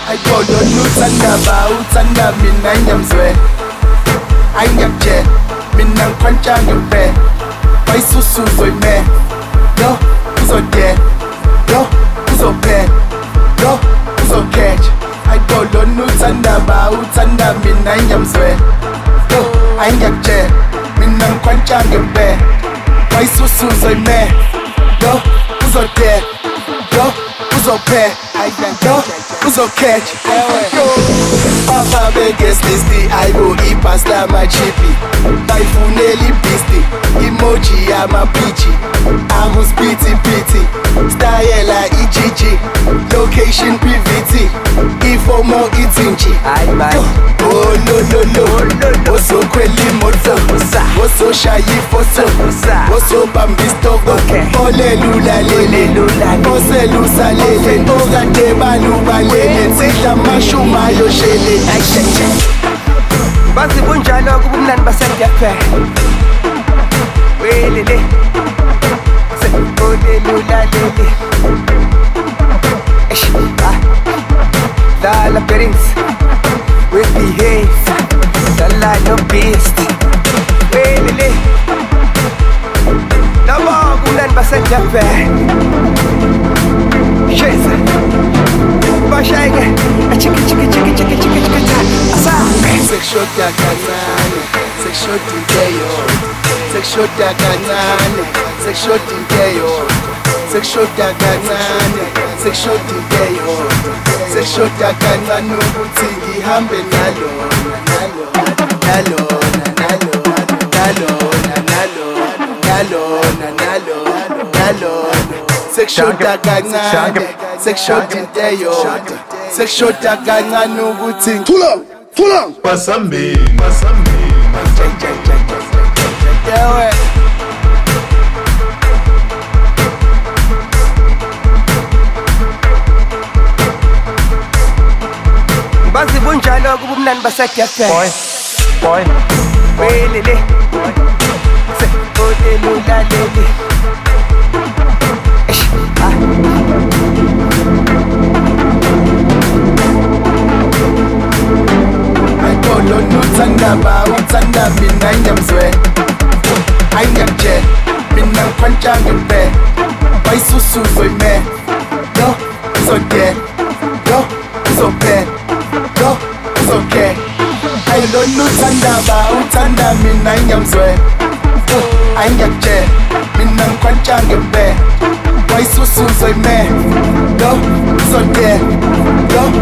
ayikholona uthanda ba uthanda mina nyamzwe ayingakje mina ngikhwantshange mpe wayisusu uzoyime lo uzodye lo uzophe lo uzokhetha ayikholona uthanda ba uthanda mina nyamzwe lo ayingakje mina ngikhwantshange mpe wayisusu uzoyime lo uzodye lo uzophe lo uzokhetha Papa beggars listy ayibo ipasta machipi bayifunela ibhisti emoji yamapichi akuspiti piti stayela ijiji location PVT ifomo ithinji oh no osokhwela imoto ososhaya ifoto osobamba isitoko olelula lele oselusa lele okade balubalele sidla amashuma ayoshele bazi bunjalo kuba umnandi basendiyaphela welele olelula lele dala bearings we behave dala no beast welele laba kumnandi basendiyaphela sheza bashayeke chiki asa sekushoda kancane sekushoda inteyo sekushoda kancane sekushoda inteyo sekushoda kancane sekushoda inteyo sekushoda kancane ukuthi ngihambe nalo sekushoda kancane sekushoda inteyo sekushoda kancane ukuthi Thula Pasambi bazi bunjalo kuba umnandi basendiyaphela boy welele olelula lele ayikholona uthanda ba uthanda mina nyamzwe ayingakje mina ngikhwantshange mpe wayisusu uzoyime lo uzodye lo uzophe lo uzokhetha ayikholona uthanda ba uthanda mina nyamzwe ayingakje mina ngikhwantshange mpe wayisusu uzoyime lo uzodye lo